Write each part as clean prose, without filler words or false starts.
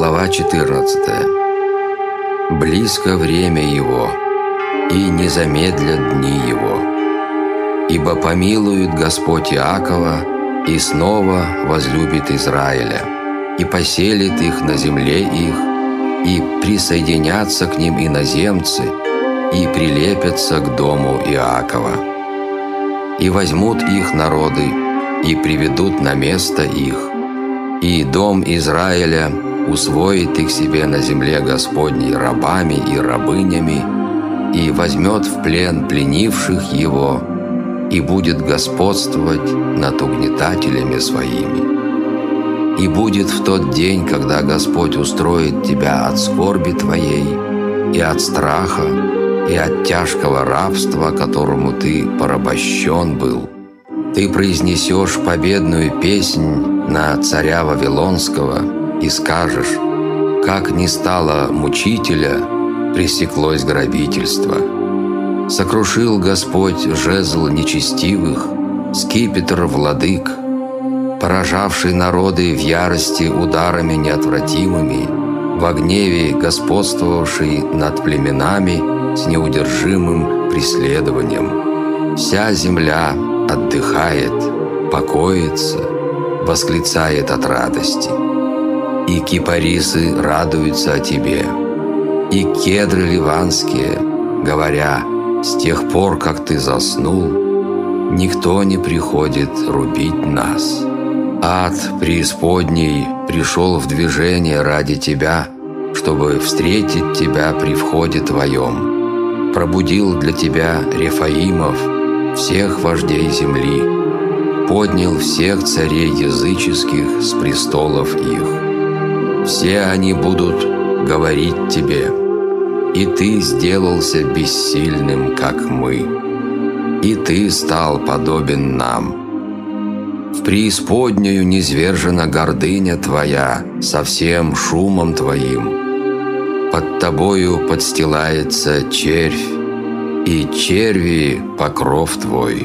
Глава 14. Близко время его, и не замедлят дни его. Ибо помилует Господь Иакова, и снова возлюбит Израиля, и поселит их на земле их, и присоединятся к ним иноземцы, и прилепятся к дому Иакова. И возьмут их народы, и приведут на место их, и дом Израиля усвоит их себе на земле Господней рабами и рабынями, и возьмет в плен пленивших его, и будет господствовать над угнетателями своими. И будет в тот день, когда Господь устроит тебя от скорби твоей, и от страха, и от тяжкого рабства, которому ты порабощен был. Ты произнесешь победную песнь на царя Вавилонского и скажешь: «Как не стало мучителя, пресеклось грабительство. Сокрушил Господь жезл нечестивых, скипетр владык, поражавший народы в ярости ударами неотвратимыми, во гневе господствовавший над племенами с неудержимым преследованием. Вся земля отдыхает, покоится, восклицает от радости. И кипарисы радуются о тебе, и кедры ливанские, говоря: с тех пор, как ты заснул, никто не приходит рубить нас. Ад преисподней пришел в движение ради тебя, чтобы встретить тебя при входе твоем. Пробудил для тебя Рефаимов, всех вождей земли, поднял всех царей языческих с престолов их. Все они будут говорить тебе: и ты сделался бессильным, как мы, и ты стал подобен нам. В преисподнюю низвержена гордыня твоя со всем шумом твоим. Под тобою подстилается червь, и черви покров твой.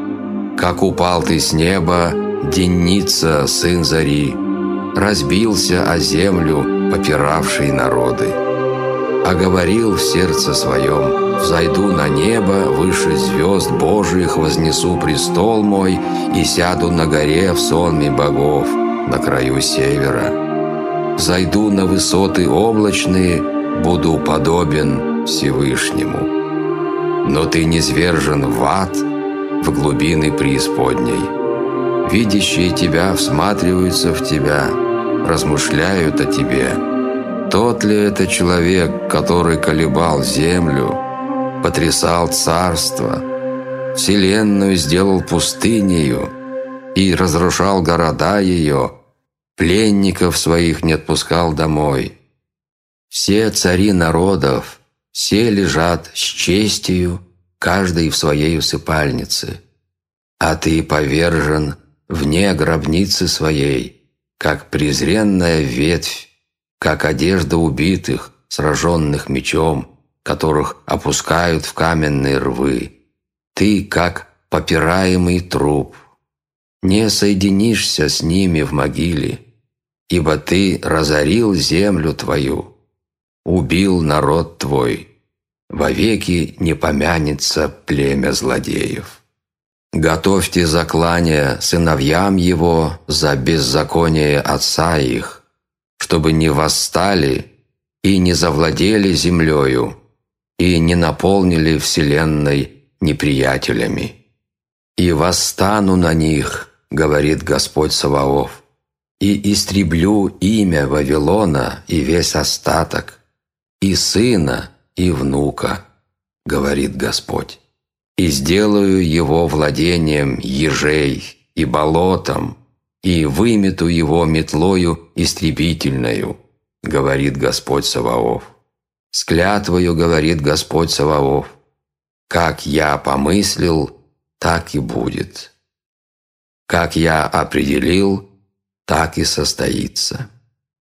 Как упал ты с неба, денница, сын зари, разбился о землю, попиравший народы. А говорил в сердце своем: взойду на небо, выше звезд Божиих вознесу престол мой и сяду на горе в сонме богов на краю севера. Взойду на высоты облачные, буду подобен Всевышнему. Но ты низвержен в ад, в глубины преисподней. Видящие тебя всматриваются в тебя, размышляют о тебе. Тот ли это человек, который колебал землю, потрясал царство, вселенную сделал пустынею и разрушал города ее, пленников своих не отпускал домой? Все цари народов, все лежат с честью, каждый в своей усыпальнице, а ты повержен вне гробницы своей, как презренная ветвь, как одежда убитых, сраженных мечом, которых опускают в каменные рвы. Ты, как попираемый труп, не соединишься с ними в могиле, ибо ты разорил землю твою, убил народ твой, вовеки не помянется племя злодеев. Готовьте заклание сыновьям его за беззаконие отца их, чтобы не восстали и не завладели землею, и не наполнили вселенной неприятелями. И восстану на них, говорит Господь Саваоф, и истреблю имя Вавилона и весь остаток, и сына, и внука, говорит Господь, и сделаю его владением ежей и болотом, и вымету его метлою истребительною, говорит Господь Саваоф. С клятвою, говорит Господь Саваоф, как я помыслил, так и будет. Как я определил, так и состоится.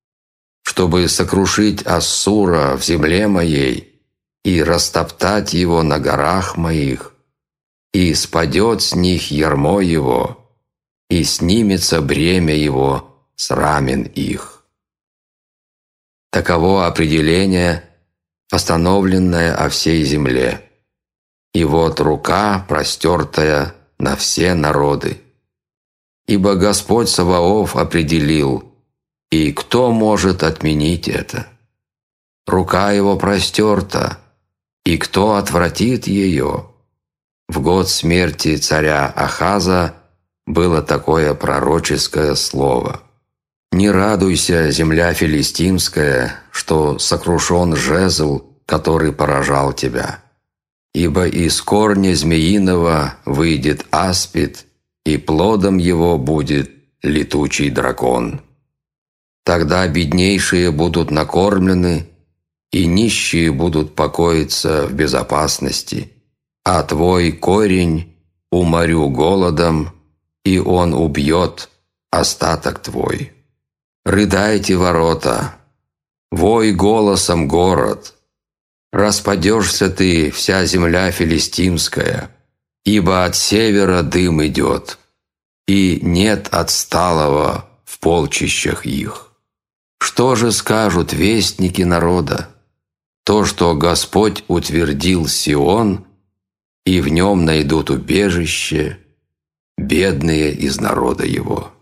Чтобы сокрушить Ассура в земле моей и растоптать его на горах моих, и спадет с них ярмо его, и снимется бремя его с рамен их. Таково определение, постановленное о всей земле. И вот рука, простертая на все народы. Ибо Господь Саваоф определил, и кто может отменить это? Рука его простерта, и кто отвратит ее? В год смерти царя Ахаза было такое пророческое слово. «Не радуйся, земля филистимская, что сокрушен жезл, который поражал тебя. Ибо из корня змеиного выйдет аспид, и плодом его будет летучий дракон. Тогда беднейшие будут накормлены, и нищие будут покоиться в безопасности, а твой корень уморю голодом, и он убьет остаток твой. Рыдайте, ворота, вой голосом город, распадешься ты, вся земля филистимская, ибо от севера дым идет, и нет отсталого в полчищах их. Что же скажут вестники народа? То, что Господь утвердил Сион, и в нем найдут убежище бедные из народа его».